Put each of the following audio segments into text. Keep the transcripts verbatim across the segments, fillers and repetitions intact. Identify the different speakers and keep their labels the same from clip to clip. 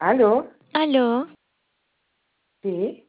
Speaker 1: ¿Aló?
Speaker 2: Aló,
Speaker 1: Sí,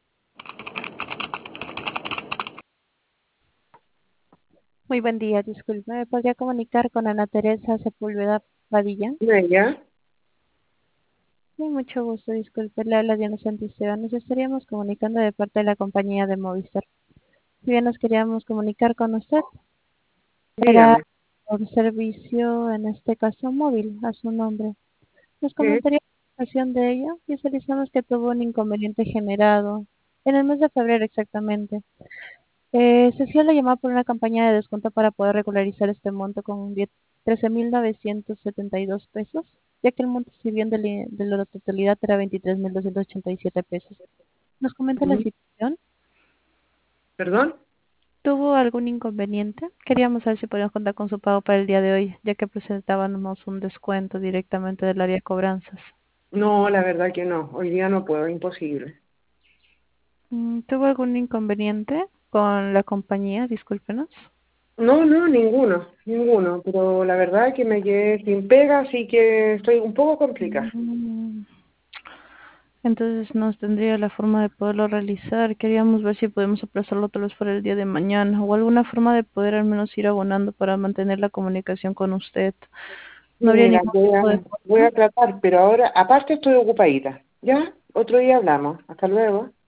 Speaker 2: muy buen día, disculpe, ¿me podría comunicar con Ana Teresa Sepúlveda Padilla?
Speaker 1: ella.
Speaker 2: Sí, mucho gusto, disculpe, le habla Diana Santisteban. Nos estaríamos comunicando de parte de la compañía de Movistar. Si bien nos queríamos comunicar con usted para
Speaker 1: Dígame.
Speaker 2: un servicio, en este caso móvil, a su nombre. Nos
Speaker 1: Sí,
Speaker 2: comentaría la situación de ella. Visualizamos que tuvo un inconveniente generado en el mes de febrero exactamente. Eh, se hacía la llamada por una campaña de descuento para poder regularizar este monto con trece mil novecientos setenta y dos pesos, ya que el monto, si bien de, li- de la totalidad era veintitrés mil doscientos ochenta y siete pesos. Nos comenta la
Speaker 1: ujú.
Speaker 2: situación.
Speaker 1: ¿Perdón?
Speaker 2: ¿Tuvo algún inconveniente? Queríamos saber si podíamos contar con su pago para el día de hoy, ya que presentábamos un descuento directamente del área de cobranzas.
Speaker 1: No, la verdad que no. Hoy día no puedo, imposible.
Speaker 2: Mm, ¿Tuvo algún inconveniente con la compañía? Discúlpenos.
Speaker 1: No, no, ninguno, ninguno. Pero la verdad que me quedé sin pega, así que estoy un poco complicada.
Speaker 2: Mm, Entonces nos tendría la forma de poderlo realizar. Queríamos ver si podemos aplazarlo tal vez para el día de mañana o alguna forma de poder al menos ir abonando para mantener la comunicación con usted.
Speaker 1: Sí,
Speaker 2: No habría
Speaker 1: mira,
Speaker 2: ningún
Speaker 1: voy
Speaker 2: tipo de
Speaker 1: a, voy
Speaker 2: forma.
Speaker 1: a tratar, pero ahora, aparte estoy ocupadita. ¿Ya? Otro día hablamos. Hasta luego.